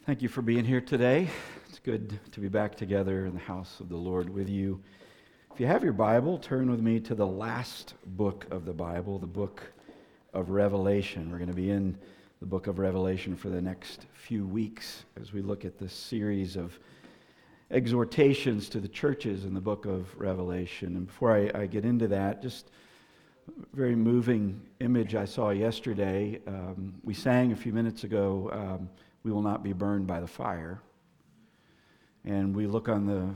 Thank you for being here today. It's good to be back together in the house of the Lord with you. If you have your Bible, turn with me to the last book of the Bible, the book of Revelation. We're going to be in the book of Revelation for the next few weeks as we look at this series of exhortations to the churches in the book of Revelation. And before I get into that, just a very moving image I saw yesterday. We sang a few minutes ago, "We will not be burned by the fire." And we look on the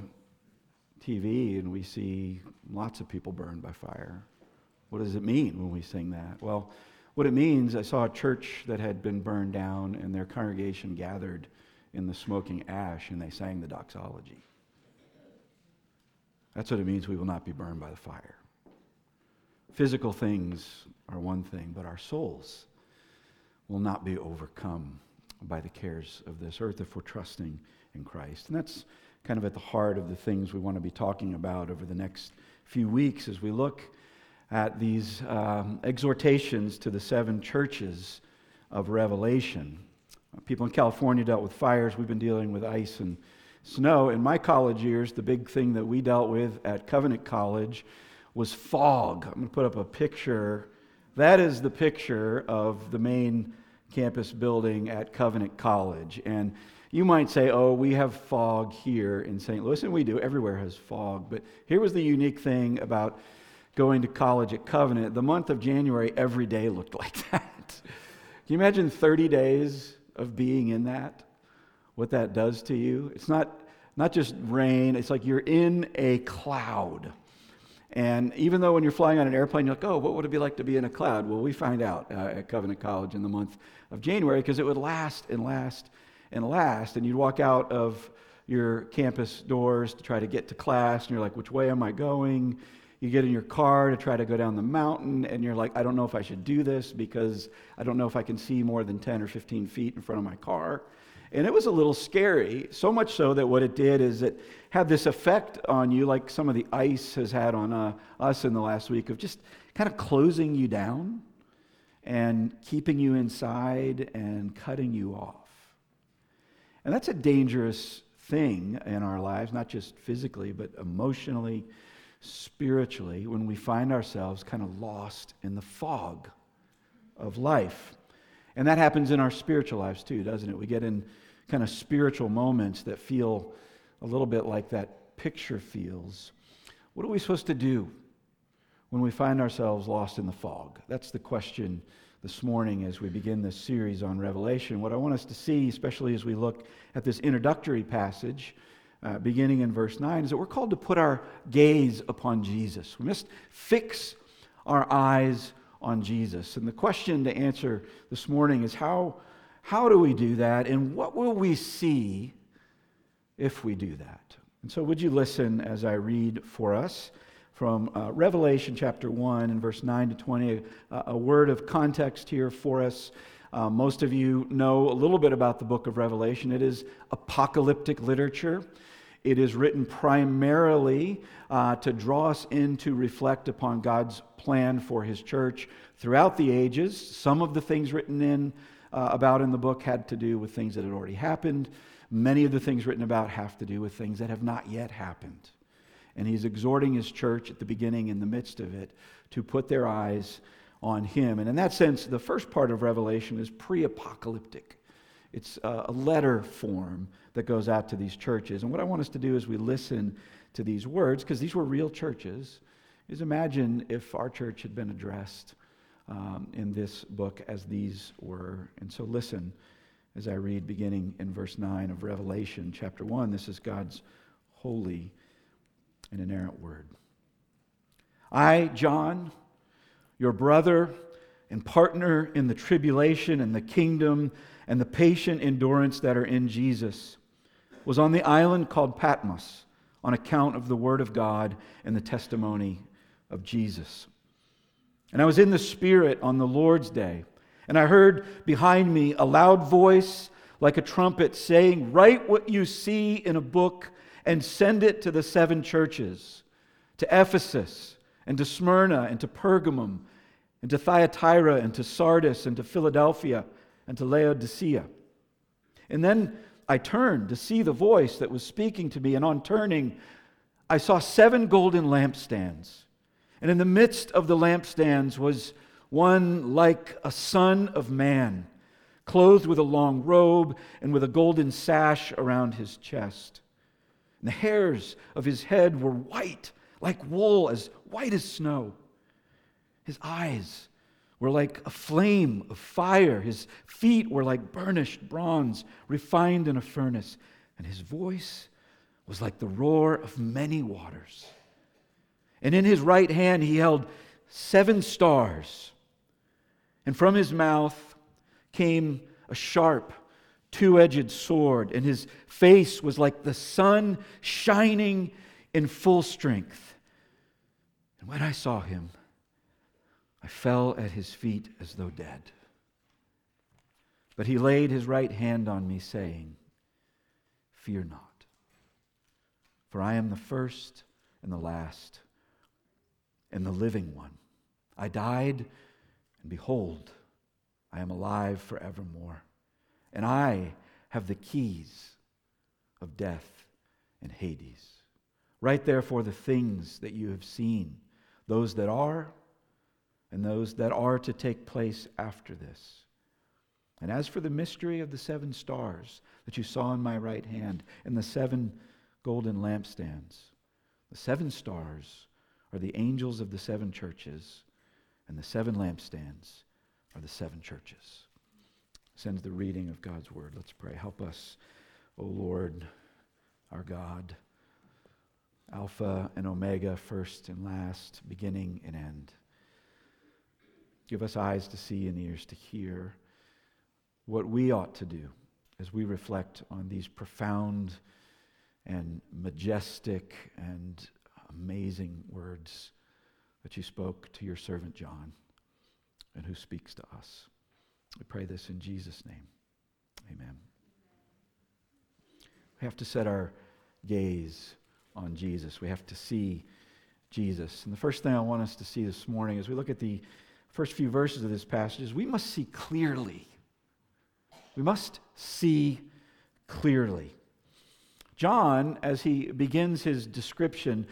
TV and we see lots of people burned by fire. What does it mean when we sing that? Well, what it means, I saw a church that had been burned down and their congregation gathered in the smoking ash and they sang the doxology. That's what it means, we will not be burned by the fire. Physical things are one thing, but our souls will not be overcome by the cares of this earth if we're trusting in Christ. And that's kind of at the heart of the things we want to be talking about over the next few weeks as we look at these exhortations to the seven churches of Revelation. People in California dealt with fires. We've been dealing with ice and snow. In my college years, the big thing that we dealt with at Covenant College was fog. I'm going to put up a picture. That is the picture of the main campus building at Covenant College. And you might say, oh, we have fog here in St. Louis, and we do. Everywhere has fog. But here was the unique thing about going to college at Covenant. The month of January, every day looked like that. Can you imagine 30 days of being in that? What that does to you? It's not just rain. It's like you're in a cloud. And even though when you're flying on an airplane, you're like, oh, what would it be like to be in a cloud? Well, we find out at Covenant College in the month of January because it would last and last and last. And you'd walk out of your campus doors to try to get to class, and you're like, which way am I going? You get in your car to try to go down the mountain, and you're like, I don't know if I should do this because I don't know if I can see more than 10 or 15 feet in front of my car. And it was a little scary, so much so that what it did is it had this effect on you, like some of the ice has had on us in the last week, of just kind of closing you down and keeping you inside and cutting you off. And that's a dangerous thing in our lives, not just physically, but emotionally, spiritually, when we find ourselves kind of lost in the fog of life. And that happens in our spiritual lives too, doesn't it? We get in kind of spiritual moments that feel a little bit like that picture feels. What are we supposed to do when we find ourselves lost in the fog? That's the question this morning as we begin this series on Revelation. What I want us to see, especially as we look at this introductory passage, beginning in verse 9, is that we're called to put our gaze upon Jesus. We must fix our eyes on Jesus. And the question to answer this morning is how do we do that, and what will we see if we do that? And so would you listen as I read for us from Revelation chapter 1 and verse 9 to 20, a word of context here for us. Most of you know a little bit about the book of Revelation. It is apocalyptic literature. It is written primarily to draw us in to reflect upon God's plan for His church throughout the ages. Some of the things written about in the book had to do with things that had already happened. Many of the things written about have to do with things that have not yet happened. And He's exhorting His church at the beginning, in the midst of it, to put their eyes on Him. And in that sense, the first part of Revelation is pre-apocalyptic. It's a letter form that goes out to these churches. And what I want us to do as we listen to these words, because these were real churches, is imagine if our church had been addressed in this book as these were. And so listen as I read beginning in verse 9 of Revelation chapter 1. This is God's holy and inerrant word. I, John, your brother and partner in the tribulation and the kingdom and the patient endurance that are in Jesus, was on the island called Patmos on account of the word of God and the testimony of Jesus. And I was in the Spirit on the Lord's day, and I heard behind me a loud voice like a trumpet saying, "Write what you see in a book and send it to the seven churches, to Ephesus and to Smyrna and to Pergamum and to Thyatira and to Sardis and to Philadelphia and to Laodicea." And then I turned to see the voice that was speaking to me, and on turning, I saw 7 golden lampstands. And in the midst of the lampstands was one like a son of man, clothed with a long robe and with a golden sash around his chest. And the hairs of his head were white, like wool, as white as snow. His eyes were like a flame of fire. His feet were like burnished bronze, refined in a furnace. And his voice was like the roar of many waters. And in his right hand he held 7 stars. And from his mouth came a sharp, 2-edged sword. And his face was like the sun shining in full strength. And when I saw him, I fell at his feet as though dead. But he laid his right hand on me, saying, "Fear not, for I am the first and the last and the living one. I died, and behold, I am alive forevermore. And I have the keys of death and Hades. Write therefore the things that you have seen, those that are, and those that are to take place after this. And as for the mystery of the 7 stars that you saw in my right hand, and the 7 golden lampstands, the 7 stars are the angels of the 7 churches, and the 7 lampstands are the 7 churches." Sends the reading of God's word. Let's pray. Help us, O Lord, our God, Alpha and Omega, first and last, beginning and end. Give us eyes to see and ears to hear what we ought to do as we reflect on these profound and majestic and amazing words that you spoke to your servant John and who speaks to us. We pray this in Jesus' name. Amen. We have to set our gaze on Jesus. We have to see Jesus. And the first thing I want us to see this morning as we look at the first few verses of this passage is we must see clearly. We must see clearly. John, as he begins his description,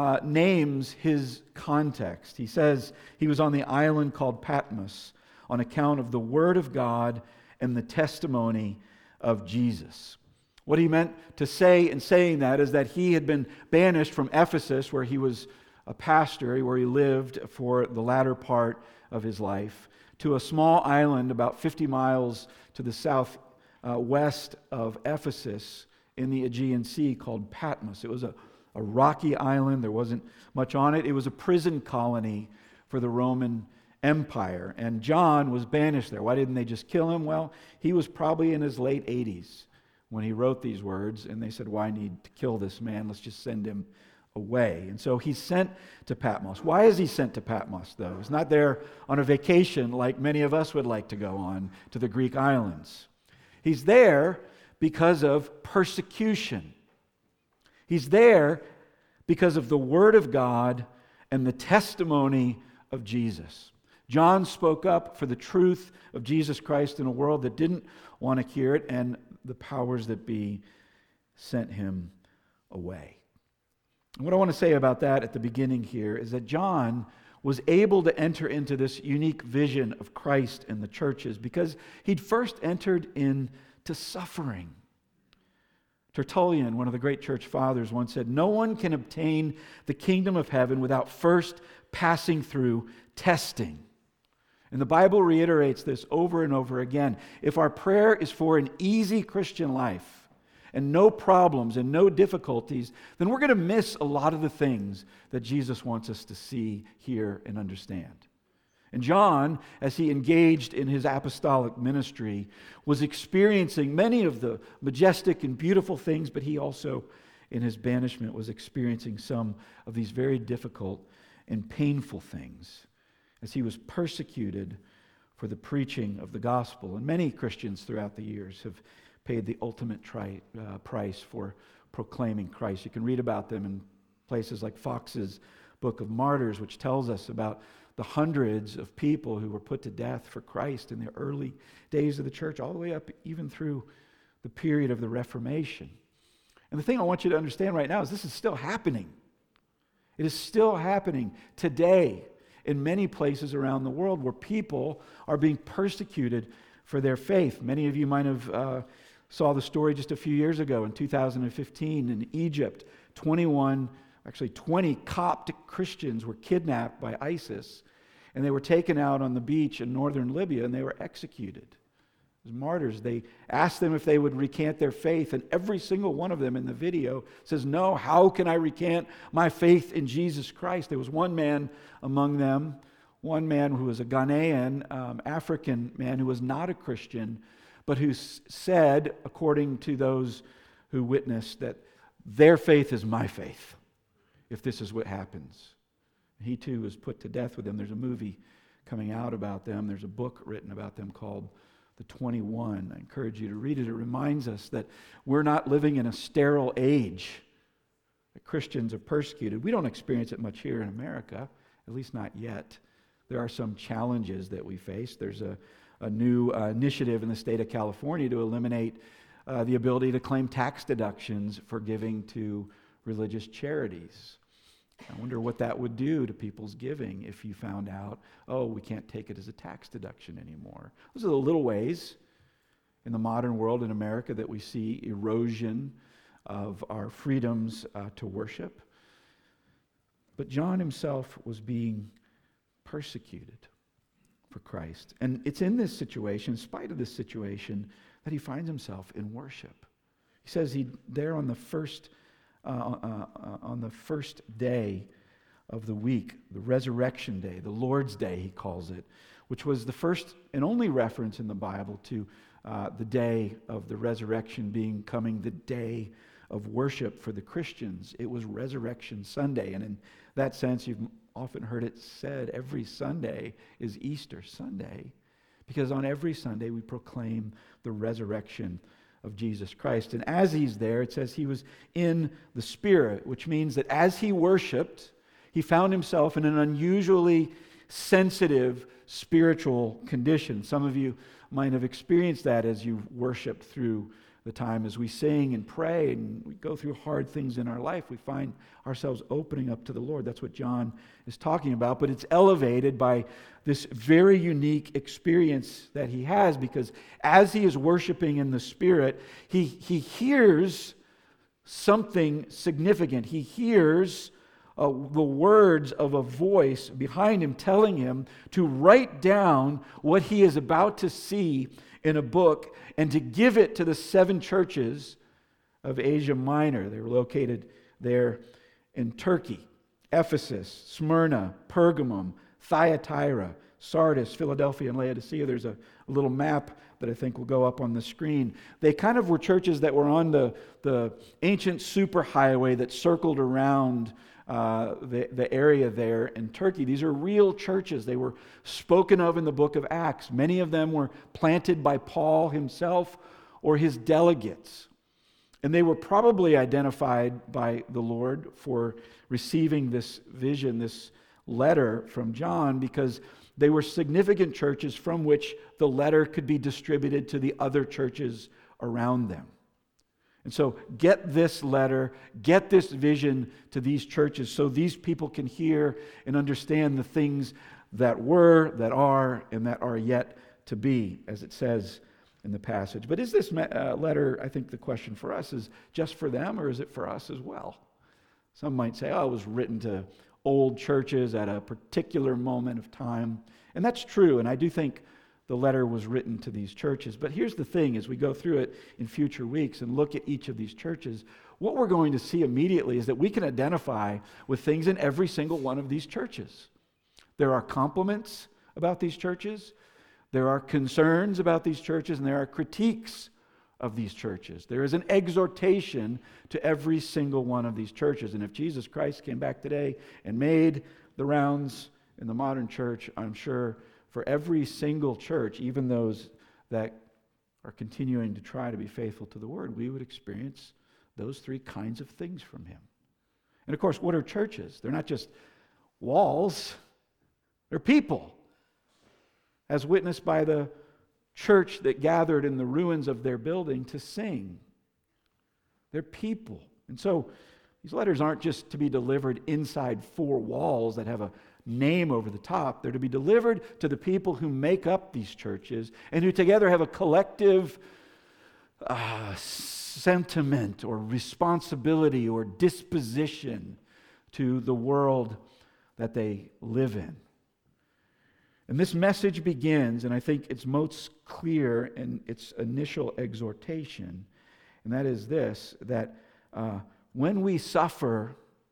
names his context. He says he was on the island called Patmos on account of the Word of God and the testimony of Jesus. What he meant to say in saying that is that he had been banished from Ephesus, where he was a pastor, where he lived for the latter part of his life, to a small island about 50 miles to the southwest of Ephesus in the Aegean Sea called Patmos. It was a rocky island. There wasn't much on it. It was a prison colony for the Roman Empire. And John was banished there. Why didn't they just kill him? Well, he was probably in his late 80s when he wrote these words, and they said, "Why need to kill this man? Let's just send him away." And so he's sent to Patmos. Why is he sent to Patmos, though? He's not there on a vacation like many of us would like to go on to the Greek islands. He's there because of persecution. He's there because of the Word of God and the testimony of Jesus. John spoke up for the truth of Jesus Christ in a world that didn't want to hear it, and the powers that be sent him away. And what I want to say about that at the beginning here is that John was able to enter into this unique vision of Christ and the churches because he'd first entered into suffering. Tertullian, one of the great church fathers, once said, "No one can obtain the kingdom of heaven without first passing through testing." And the Bible reiterates this over and over again. If our prayer is for an easy Christian life and no problems and no difficulties, then we're going to miss a lot of the things that Jesus wants us to see, hear, and understand. And John, as he engaged in his apostolic ministry, was experiencing many of the majestic and beautiful things, but he also, in his banishment, was experiencing some of these very difficult and painful things as he was persecuted for the preaching of the gospel. And many Christians throughout the years have paid the ultimate price for proclaiming Christ. You can read about them in places like Fox's Book of Martyrs, which tells us about the hundreds of people who were put to death for Christ in the early days of the church, all the way up even through the period of the Reformation. And the thing I want you to understand right now is this is still happening. It is still happening today in many places around the world where people are being persecuted for their faith. Many of you might have saw the story just a few years ago in 2015 in Egypt. 20 Coptic Christians were kidnapped by ISIS, and they were taken out on the beach in northern Libya, and they were executed as martyrs. They asked them if they would recant their faith, and every single one of them in the video says, "No, how can I recant my faith in Jesus Christ?" There was one man among them, one man who was a Ghanaian African man who was not a Christian, but who said, according to those who witnessed, that their faith is my faith, if this is what happens. He too was put to death with them. There's a movie coming out about them. There's a book written about them called The 21. I encourage you to read it. It reminds us that we're not living in a sterile age, that Christians are persecuted. We don't experience it much here in America, at least not yet. There are some challenges that we face. There's a new initiative in the state of California to eliminate the ability to claim tax deductions for giving to religious charities. I wonder what that would do to people's giving if you found out, oh, we can't take it as a tax deduction anymore. Those are the little ways in the modern world in America that we see erosion of our freedoms to worship. But John himself was being persecuted for Christ. And it's in this situation, in spite of this situation, that he finds himself in worship. He says there on the first day of the week, the resurrection day, the Lord's Day, he calls it, which was the first and only reference in the Bible to the day of the resurrection becoming the day of worship for the Christians. It was Resurrection Sunday, and in that sense, you've often heard it said every Sunday is Easter Sunday, because on every Sunday we proclaim the resurrection of Jesus Christ. And as he's there, it says he was in the Spirit, which means that as he worshiped, he found himself in an unusually sensitive spiritual condition. Some of you might have experienced that as you worshiped through the time. As we sing and pray and we go through hard things in our life, we find ourselves opening up to the Lord. That's what John is talking about, but it's elevated by this very unique experience that he has, because as he is worshiping in the Spirit, he hears something significant. He hears the words of a voice behind him telling him to write down what he is about to see in a book and to give it to the 7 churches of Asia Minor. They were located there in Turkey: Ephesus, Smyrna, Pergamum, Thyatira, Sardis, Philadelphia, and Laodicea. There's a little map that I think will go up on the screen. They kind of were churches that were on the ancient superhighway that circled around the area there in Turkey. These are real churches. They were spoken of in the book of Acts. Many of them were planted by Paul himself or his delegates. And they were probably identified by the Lord for receiving this vision, this letter from John, because they were significant churches from which the letter could be distributed to the other churches around them. And so get this letter, get this vision to these churches so these people can hear and understand the things that were, that are, and that are yet to be, as it says in the passage. But is this letter, I think the question for us is just for them, or is it for us as well? Some might say, oh, it was written to old churches at a particular moment of time. And that's true, and I do think the letter was written to these churches. But here's the thing, as we go through it in future weeks and look at each of these churches, what we're going to see immediately is that we can identify with things in every single one of these churches. There are compliments about these churches, there are concerns about these churches, and there are critiques of these churches. There is an exhortation to every single one of these churches. And if Jesus Christ came back today and made the rounds in the modern church, I'm sure for every single church, even those that are continuing to try to be faithful to the Word, we would experience those 3 kinds of things from him. And of course, what are churches? They're not just walls, they're people, as witnessed by the church that gathered in the ruins of their building to sing. They're people. And so these letters aren't just to be delivered inside four walls that have a name over the top. They're to be delivered to the people who make up these churches and who together have a collective sentiment or responsibility or disposition to the world that they live in. And this message begins, and I think it's most clear in its initial exhortation, and that is this, that when we suffer,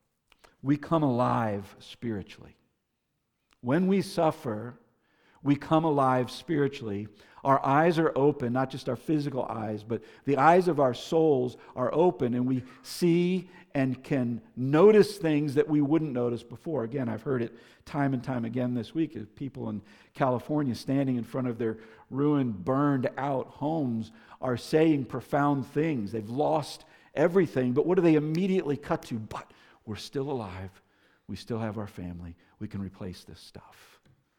we come alive spiritually. When we suffer, we come alive spiritually. Our eyes are open, not just our physical eyes, but the eyes of our souls are open, and we see and can notice things that we wouldn't notice before. Again, I've heard it time and time again this week of people in California standing in front of their ruined, burned out homes are saying profound things. They've lost everything, but what do they immediately cut to? But we're still alive. We still have our family. We can replace this stuff.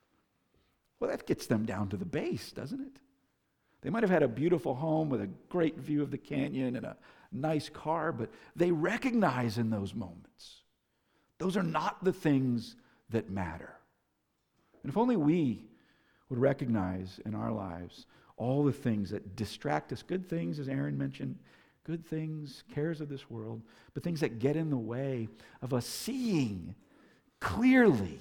Well, that gets them down to the base, doesn't it? They might have had a beautiful home with a great view of the canyon and a nice car, but they recognize in those moments, those are not the things that matter. And if only we would recognize in our lives all the things that distract us, good things, as Aaron mentioned, good things, cares of this world, but things that get in the way of us seeing clearly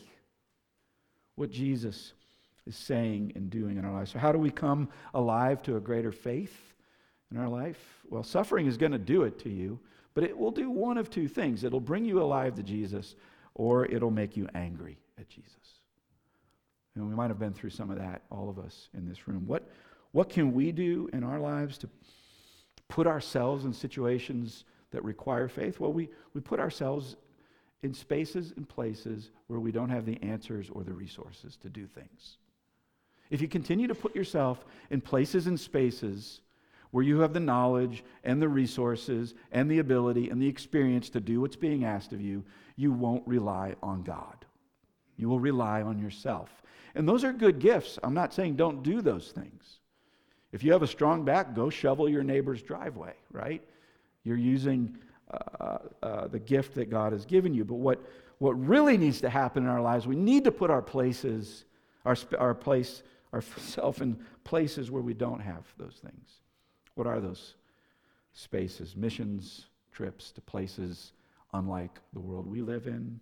what Jesus is saying and doing in our lives. So how do we come alive to a greater faith in our life? Well, suffering is going to do it to you, but it will do one of two things. It'll bring you alive to Jesus, or it'll make you angry at Jesus. And we might have been through some of that, all of us in this room. What can we do in our lives to put ourselves in situations that require faith? Well, we put ourselves in spaces and places where we don't have the answers or the resources to do things. If you continue to put yourself in places and spaces where you have the knowledge and the resources and the ability and the experience to do what's being asked of you, you won't rely on God. You will rely on yourself. And those are good gifts. I'm not saying don't do those things. If you have a strong back, go shovel your neighbor's driveway, right? You're using the gift that God has given you. But what really needs to happen in our lives, we need to put ourselves in places where we don't have those things. What are those spaces? Missions trips to places unlike the world we live in.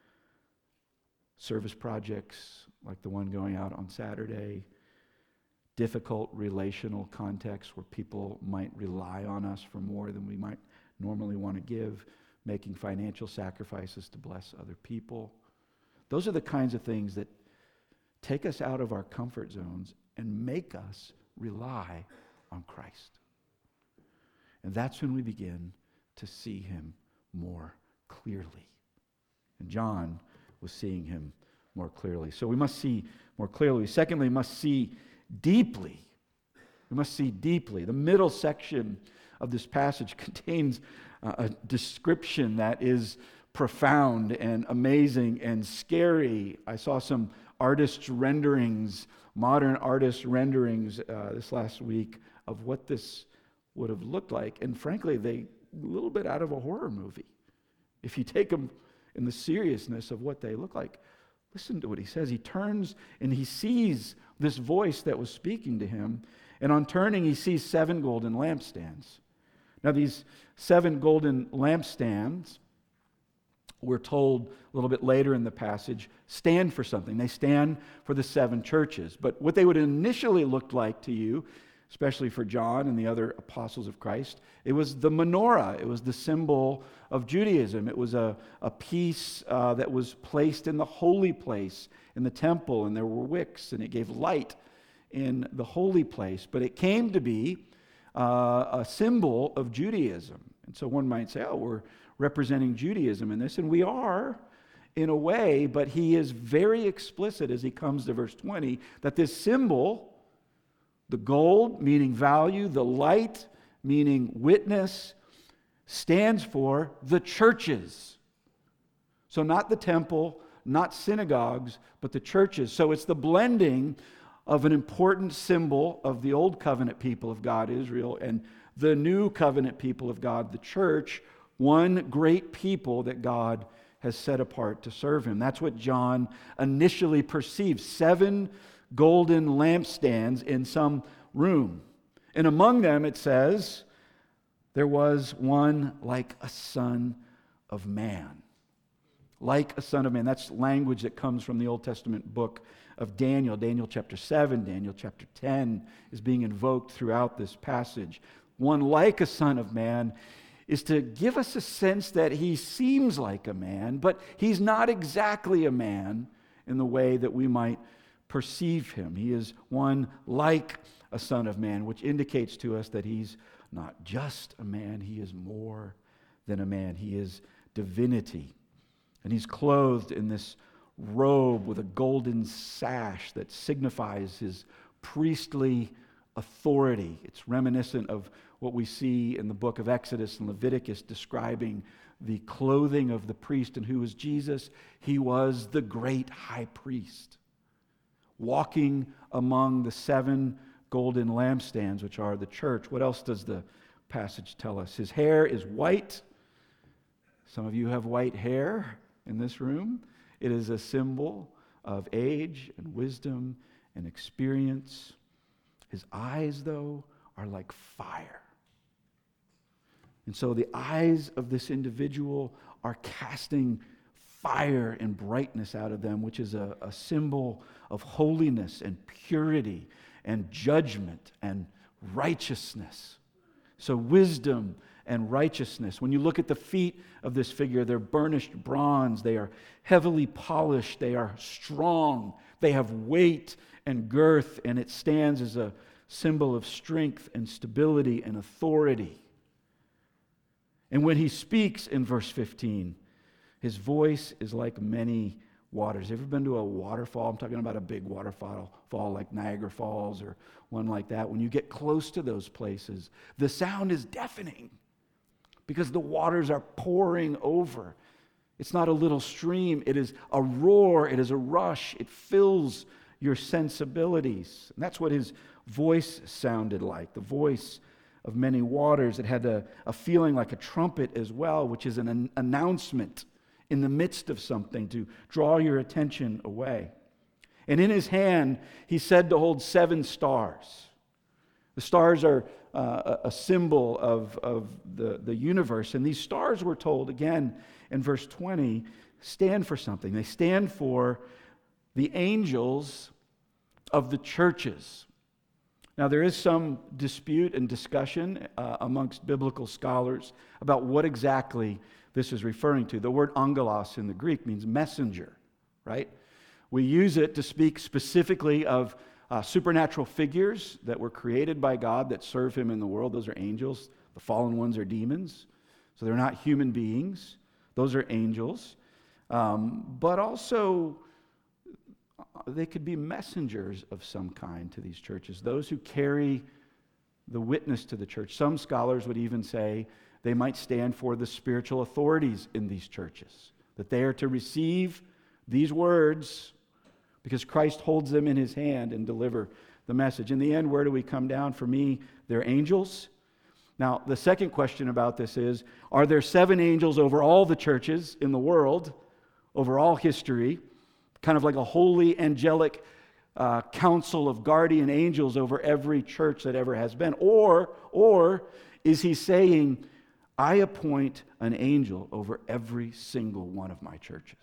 Service projects like the one going out on Saturday. Difficult relational contexts where people might rely on us for more than we might normally want to give. Making financial sacrifices to bless other people. Those are the kinds of things that take us out of our comfort zones and make us rely on Christ. And that's when we begin to see him more clearly. And John was seeing him more clearly. So we must see more clearly. Secondly, we must see deeply. We must see deeply. The middle section of this passage contains a description that is profound and amazing and scary. I saw some artists' renderings, modern artists' renderings this last week of what this would have looked like. And frankly, they a little bit out of a horror movie. If you take them in the seriousness of what they look like. Listen to what he says. He turns and he sees this voice that was speaking to him. And on turning, he sees 7 golden lampstands. Now, these 7 golden lampstands, we're told a little bit later in the passage, stand for something. They stand for the 7 churches. But what they would initially look like to you, especially for John and the other apostles of Christ, it was the menorah. It was the symbol of Judaism. It was a piece that was placed in the holy place in the temple, and there were wicks, and it gave light in the holy place. But it came to be a symbol of Judaism. And so one might say, oh, we're representing Judaism in this, and we are in a way, but he is very explicit as he comes to verse 20 that this symbol, the gold meaning value, the light meaning witness, stands for the churches. So not the temple, not synagogues, but the churches. So it's the blending of an important symbol of the old covenant people of God, Israel, and the new covenant people of God, the church, one great people that God has set apart to serve him. That's what John initially perceives. 7 golden lampstands in some room. And among them, it says, there was one like a son of man. Like a son of man. That's language that comes from the Old Testament book of Daniel. Daniel chapter 7, Daniel chapter 10 is being invoked throughout this passage. One like a son of man is to give us a sense that he seems like a man, but he's not exactly a man in the way that we might perceive him. He is one like a son of man, which indicates to us that he's not just a man, he is more than a man. He is divinity. And he's clothed in this robe with a golden sash that signifies his priestly authority. It's reminiscent of what we see in the book of Exodus and Leviticus describing the clothing of the priest. And who was Jesus? He was the great high priest, walking among the 7 golden lampstands, which are the church. What else does the passage tell us? His hair is white. Some of you have white hair in this room. It is a symbol of age and wisdom and experience. His eyes, though, are like fire. And so the eyes of this individual are casting fire and brightness out of them, which is a symbol of holiness and purity and judgment and righteousness. So wisdom and righteousness. When you look at the feet of this figure, they're burnished bronze. They are heavily polished. They are strong. They have weight and girth, and it stands as a symbol of strength and stability and authority. And when he speaks in verse 15, his voice is like many waters. Have you ever been to a waterfall? I'm talking about a big waterfall like Niagara Falls or one like that. When you get close to those places, the sound is deafening because the waters are pouring over. It's not a little stream. It is a roar. It is a rush. It fills your sensibilities. And that's what his voice sounded like, the voice of many waters. It had a feeling like a trumpet as well, which is an announcement in the midst of something to draw your attention away. And in his hand, he said to hold 7 stars. The stars are a symbol of the universe. And these stars, we're told, again, in verse 20, stand for something. They stand for the angels of the churches. Now, there is some dispute and discussion amongst biblical scholars about what exactly this is referring to. The word angelos in the Greek means messenger, right? We use it to speak specifically of supernatural figures that were created by God that serve him in the world. Those are angels. The fallen ones are demons. So they're not human beings. Those are angels. But also, they could be messengers of some kind to these churches, those who carry the witness to the church. Some scholars would even say they might stand for the spiritual authorities in these churches, that they are to receive these words because Christ holds them in his hand and deliver the message. In the end, where do we come down? For me, they're angels. Now, the second question about this is, are there 7 angels over all the churches in the world, over all history, kind of like a holy angelic council of guardian angels over every church that ever has been? Or is he saying, I appoint an angel over every single one of my churches?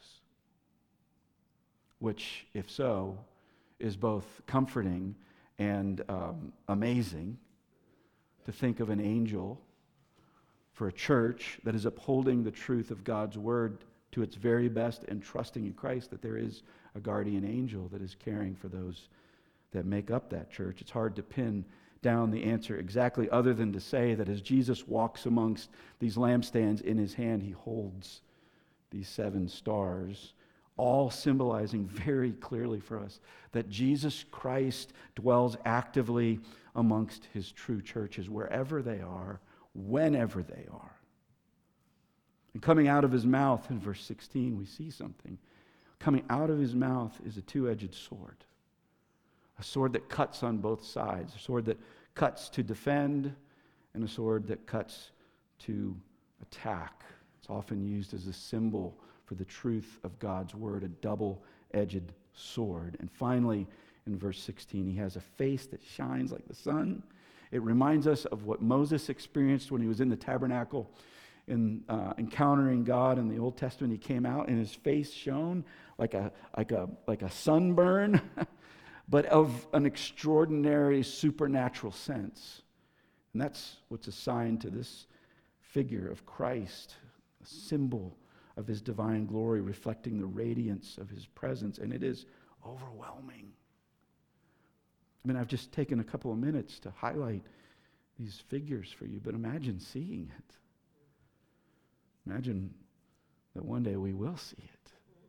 Which, if so, is both comforting and amazing to think of an angel for a church that is upholding the truth of God's word to its very best and trusting in Christ, that there is a guardian angel that is caring for those that make up that church. It's hard to pin down the answer exactly, other than to say that as Jesus walks amongst these lampstands, in his hand he holds these 7 stars, all symbolizing very clearly for us that Jesus Christ dwells actively amongst his true churches, wherever they are, whenever they are. And coming out of his mouth, in verse 16, we see something. Coming out of his mouth is a 2-edged sword. A sword that cuts on both sides. A sword that cuts to defend and a sword that cuts to attack. It's often used as a symbol for the truth of God's word, a double-edged sword. And finally, in verse 16, he has a face that shines like the sun. It reminds us of what Moses experienced when he was in the tabernacle in encountering God in the Old Testament. He came out and his face shone like a sunburn, but of an extraordinary supernatural sense. And that's what's assigned to this figure of Christ, a symbol of his divine glory, reflecting the radiance of his presence, and it is overwhelming. I mean, I've just taken a couple of minutes to highlight these figures for you, but imagine seeing it. Imagine that one day we will see it.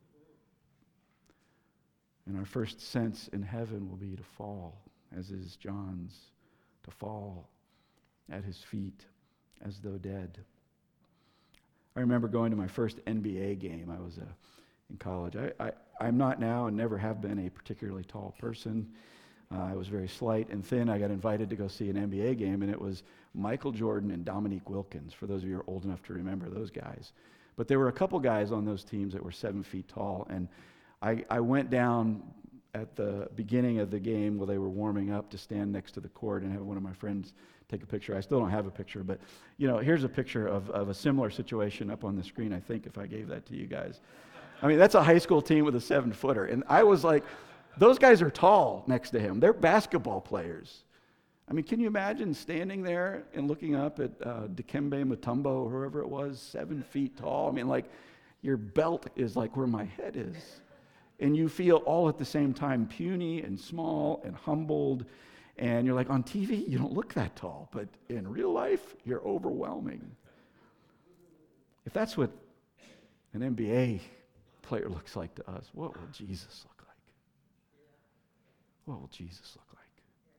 And our first sense in heaven will be to fall, as is John's, to fall at his feet as though dead. I remember going to my first NBA game. I was in college. I'm not now and never have been a particularly tall person. I was very slight and thin. I got invited to go see an NBA game, and it was Michael Jordan and Dominique Wilkins, for those of you who are old enough to remember those guys. But there were a couple guys on those teams that were 7 feet tall, and I went down at the beginning of the game while they were warming up to stand next to the court and have one of my friends take a picture. I still don't have a picture, but here's a picture of a similar situation up on the screen, I think, if I gave that to you guys. I mean, that's a high school team with a 7-footer, and I was like, those guys are tall next to him. They're basketball players. I mean, can you imagine standing there and looking up at Dikembe Mutombo or whoever it was, 7 feet tall? I mean, like, your belt is like where my head is. And you feel all at the same time puny and small and humbled. And you're like, on TV, you don't look that tall. But in real life, you're overwhelming. If that's what an NBA player looks like to us, what will Jesus look like? What will Jesus look like?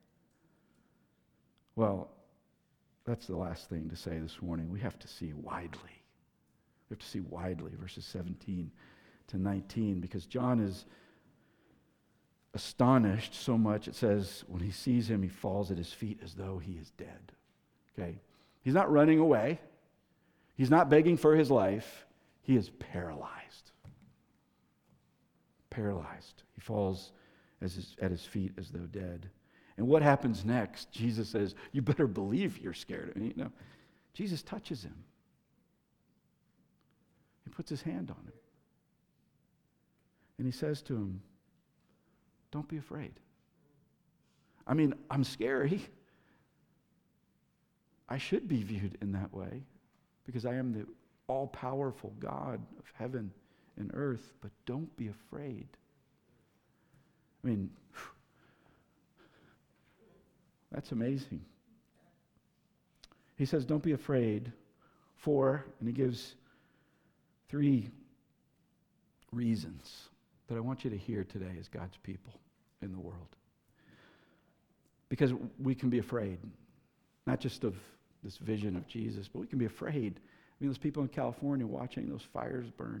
Well, that's the last thing to say this morning. We have to see widely. We have to see widely, verses 17 to 19, because John is astonished so much, it says, when he sees him, he falls at his feet as though he is dead. Okay? He's not running away. He's not begging for his life. He is paralyzed. Paralyzed. He falls at his feet as though dead. And what happens next? Jesus says, you better believe you're scared. And, Jesus touches him. He puts his hand on him. And he says to him, don't be afraid. I mean, I'm scary. I should be viewed in that way because I am the all-powerful God of heaven and earth, but don't be afraid. I mean, that's amazing. He says, don't be afraid, and he gives 3 reasons that I want you to hear today as God's people in the world. Because we can be afraid, not just of this vision of Jesus, but we can be afraid. I mean, those people in California watching those fires burn,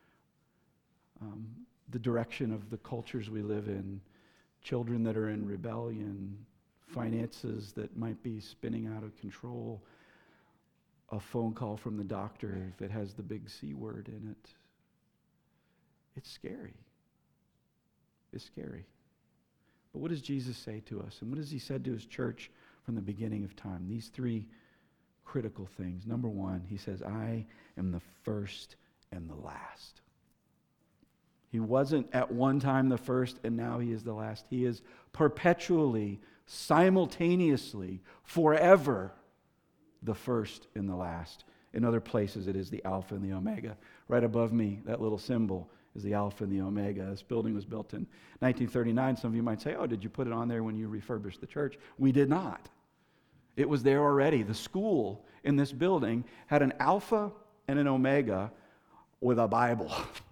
the direction of the cultures we live in, children that are in rebellion, finances that might be spinning out of control, a phone call from the doctor that has the big C word in it. It's scary. It's scary. But what does Jesus say to us? And what has he said to his church from the beginning of time? These 3 critical things. Number 1, he says, I am the first and the last. He wasn't at one time the first and now he is the last. He is perpetually, simultaneously, forever the first and the last. In other places it is the Alpha and the Omega. Right above me, that little symbol is the Alpha and the Omega. This building was built in 1939. Some of you might say, oh, did you put it on there when you refurbished the church? We did not. It was there already. The school in this building had an Alpha and an Omega with a Bible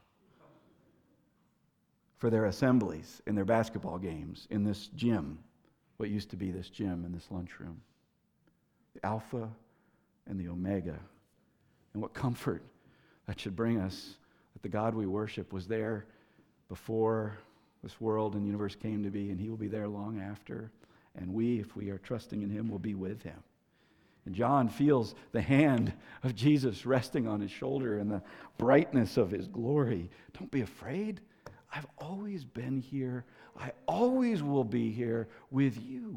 for their assemblies and their basketball games in this gym, what used to be this gym in this lunchroom. The Alpha and the Omega. And what comfort that should bring us that the God we worship was there before this world and universe came to be, and he will be there long after. And we, if we are trusting in him, will be with him. And John feels the hand of Jesus resting on his shoulder and the brightness of his glory. Don't be afraid. I've always been here. I always will be here with you.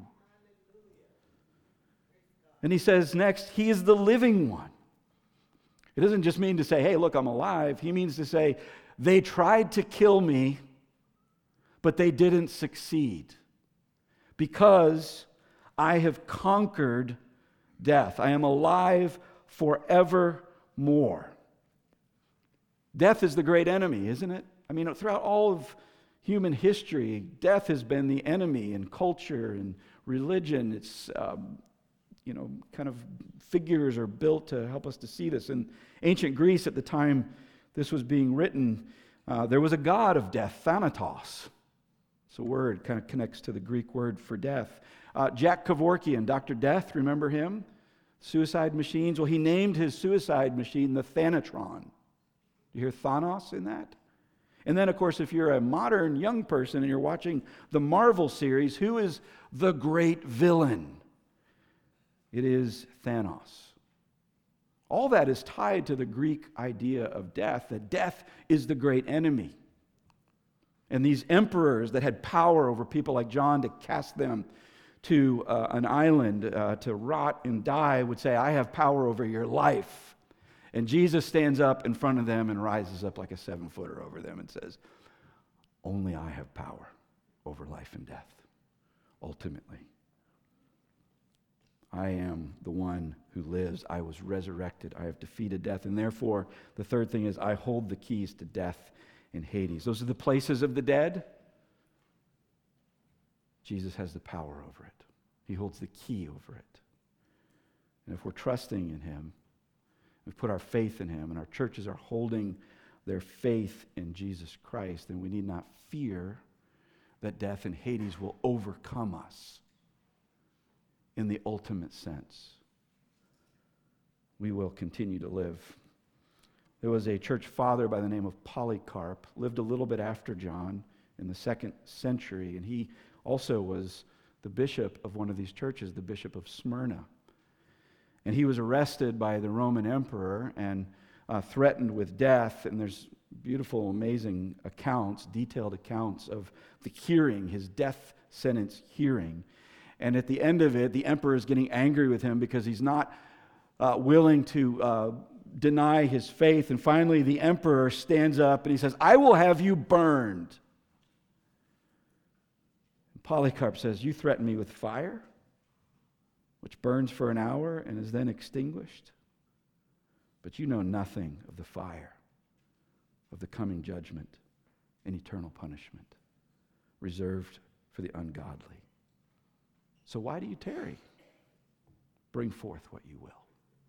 And he says next, he is the living one. It doesn't just mean to say, hey, look, I'm alive. He means to say, they tried to kill me, but they didn't succeed. Because I have conquered death. I am alive forevermore. Death is the great enemy, isn't it? I mean, throughout all of human history, death has been the enemy in culture and religion. It's, kind of figures are built to help us to see this. In ancient Greece, at the time this was being written, there was a god of death, Thanatos. It's a word, kind of connects to the Greek word for death. Jack Kevorkian, Dr. Death, remember him? Suicide machines. Well, he named his suicide machine the Thanatron. You hear Thanos in that? And then, of course, if you're a modern young person and you're watching the Marvel series, who is the great villain? It is Thanos. All that is tied to the Greek idea of death, that death is the great enemy. And these emperors that had power over people like John to cast them to an island to rot and die would say, I have power over your life. And Jesus stands up in front of them and rises up like a 7-footer over them and says, only I have power over life and death, ultimately. I am the one who lives. I was resurrected. I have defeated death. And therefore, the third thing is I hold the keys to death in Hades. Those are the places of the dead. Jesus has the power over it. He holds the key over it. And if we're trusting in him, we've put our faith in him, and our churches are holding their faith in Jesus Christ, then we need not fear that death and Hades will overcome us in the ultimate sense. We will continue to live. There was a church father by the name of Polycarp, lived a little bit after John in the 2nd century, and he also was the bishop of one of these churches, the Bishop of Smyrna. And he was arrested by the Roman emperor and threatened with death, and there's beautiful, amazing accounts, detailed accounts of the hearing, his death sentence hearing. And at the end of it, the emperor is getting angry with him because he's not willing to deny his faith. And finally, the emperor stands up and he says, I will have you burned. And Polycarp says, you threaten me with fire, which burns for an hour and is then extinguished. But you know nothing of the fire of the coming judgment and eternal punishment reserved for the ungodly. So why do you tarry? Bring forth what you will.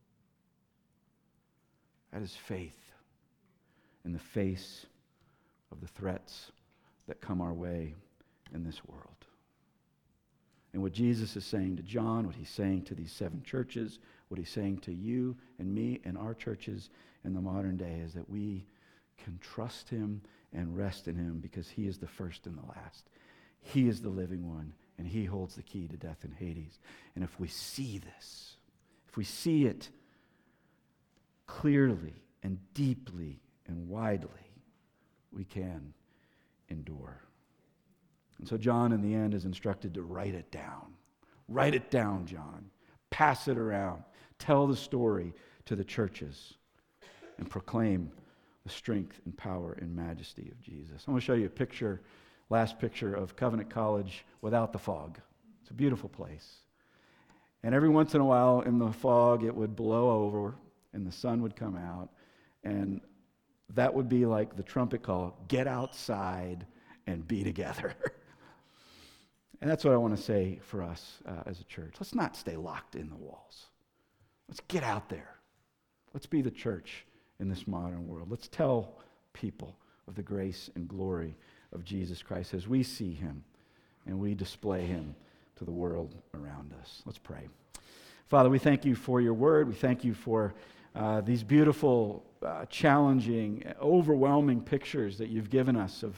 That is faith in the face of the threats that come our way in this world. And what Jesus is saying to John, what he's saying to these 7 churches, what he's saying to you and me and our churches in the modern day is that we can trust him and rest in him because he is the first and the last. He is the living one, and he holds the key to death and Hades. And if we see this, if we see it clearly and deeply and widely, we can endure. And so John, in the end, is instructed to write it down. Write it down, John. Pass it around. Tell the story to the churches and proclaim the strength and power and majesty of Jesus. I'm going to show you a picture, last picture of Covenant College without the fog. It's a beautiful place. And every once in a while in the fog, it would blow over and the sun would come out. And that would be like the trumpet call, get outside and be together. And that's what I want to say for us as a church. Let's not stay locked in the walls. Let's get out there. Let's be the church in this modern world. Let's tell people of the grace and glory of Jesus Christ as we see him and we display him to the world around us. Let's pray. Father, we thank you for your word. We thank you for these beautiful, challenging, overwhelming pictures that you've given us of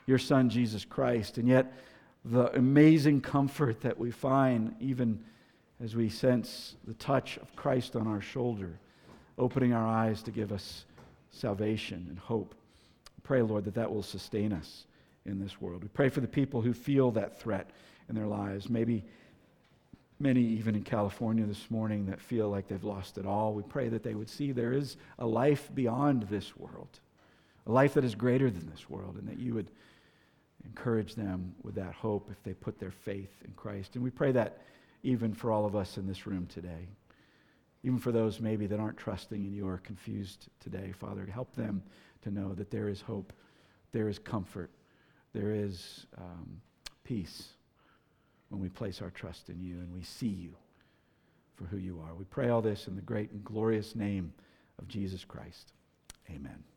your Son, Jesus Christ. And yet, the amazing comfort that we find even as we sense the touch of Christ on our shoulder, opening our eyes to give us salvation and hope. Pray, Lord, that that will sustain us in this world. We pray for the people who feel that threat in their lives. Maybe many even in California this morning that feel like they've lost it all. We pray that they would see there is a life beyond this world, a life that is greater than this world, and that you would encourage them with that hope if they put their faith in Christ. And we pray that even for all of us in this room today, even for those maybe that aren't trusting in you or confused today, Father, help them to know that there is hope, there is comfort, there is peace when we place our trust in you and we see you for who you are. We pray all this in the great and glorious name of Jesus Christ. Amen.